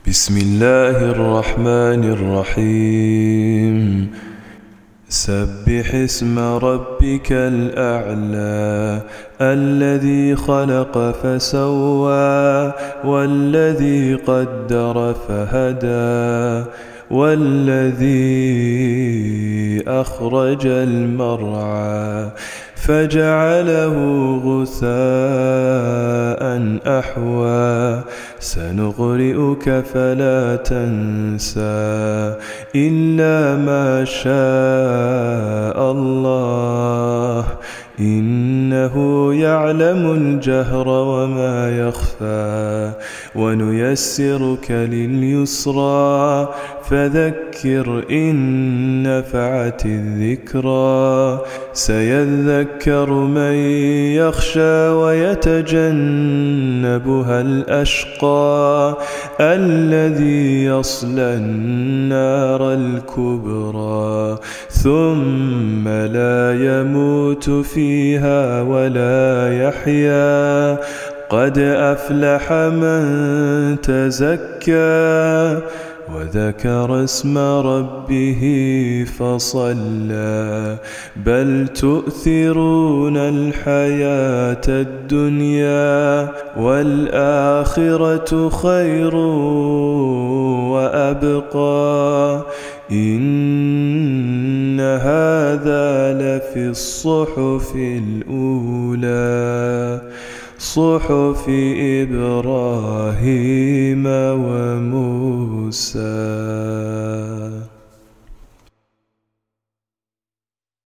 بسم الله الرحمن الرحيم. سبح اسم ربك الأعلى الذي خلق فسوى والذي قدر فهدى والذي أخرج المرعى فجعله غثاء أحوى سنقرئك فلا تنسى إلا ما شاء الله إنه يعلم الجهر وما يخفى ونيسرك لليسرى فذكر إن نفعت الذكرى سيذكر من يخشى ويتجنبها الأشقى الذي يصلى النار الكبرى ثم لا يموت فيها ولا يحيا قد أفلح من تزكى وذكر اسم ربه فصلى بل تؤثرون الحياة الدنيا والآخرة خير وأبقى إن هذا لفي الصحف الأولى صحف إبراهيم وموسى.